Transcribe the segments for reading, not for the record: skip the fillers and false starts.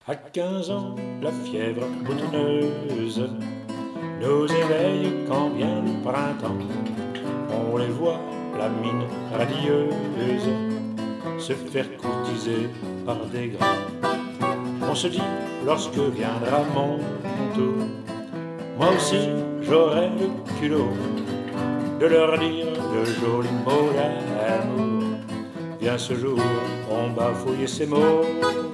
À 15 ans, la fièvre boutonneuse nous éveille quand vient le printemps. On les voit, la mine radieuse, se faire courtiser par des grands. On se dit, lorsque viendra mon tour, moi aussi j'aurai le culot de leur dire de jolis mots d'amour. Vient ce jour, on bafouille ces mots.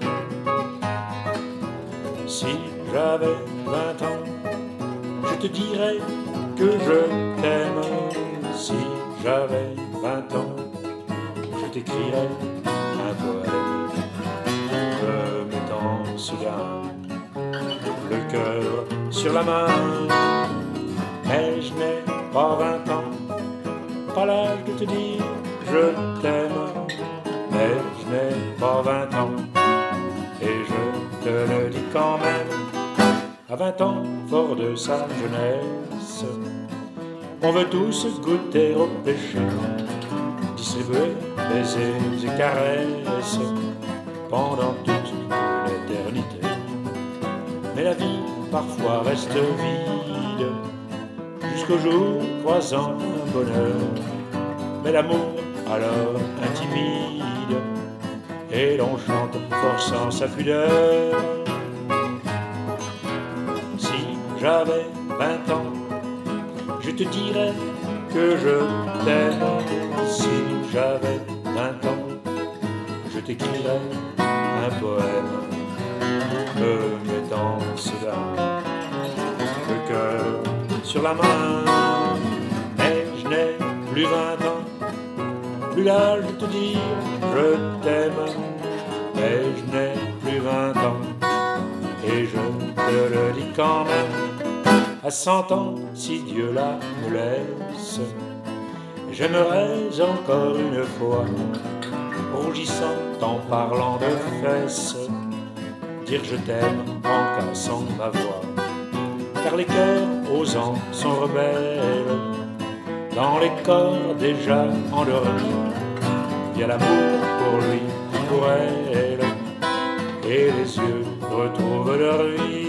Si j'avais 20 ans, je te dirais que je t'aime. Si j'avais 20 ans, je t'écrirais un poème, me mettant soudain le cœur sur la main. Mais je n'ai pas 20 ans, pas l'âge de te dire je t'aime. Mais je n'ai pas 20 ans, et je te le dis quand même. À 20 ans, fort de sa jeunesse, on veut tous goûter au péché, distribuer baisers et caresses pendant toute l'éternité. Mais la vie parfois reste vide, jusqu'au jour croisant un bonheur. Mais l'amour alors intimide, et l'on chante forçant sa pudeur. Si j'avais 20 ans, je te dirais que je t'aime. Si j'avais 20 ans, je t'écrirais un poème, me mettant soudain le cœur sur la main. Mais je n'ai plus 20 ans, plus l'âge de te dire je t'aime. Mais je n'ai plus 20 ans, et je te le dis quand même. À 100 ans, si Dieu là me laisse, j'aimerais encore une fois, rougissant en parlant de fesses, dire je t'aime en cassant ma voix. Car les cœurs osants sont rebelles, dans les corps déjà endormis, il y a l'amour pour lui, pour elle, et les yeux retrouvent leur vie.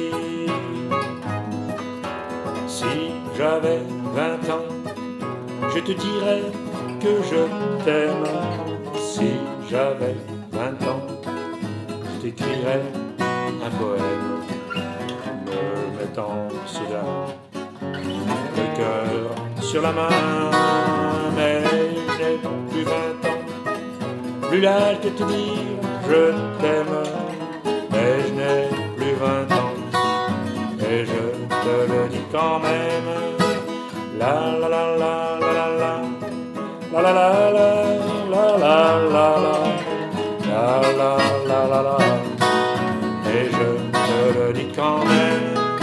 Si j'avais 20 ans, je te dirais que je t'aime. Si j'avais 20 ans, je t'écrirais un poème, me mettant soudain le cœur sur la main. Mais je n'ai plus 20 ans, plus l'âge de te dire je t'aime. Mais je n'ai plus 20 ans, et je te le dis quand même. La la la la la la la la la la la la la la la la la, et je te le dis quand même.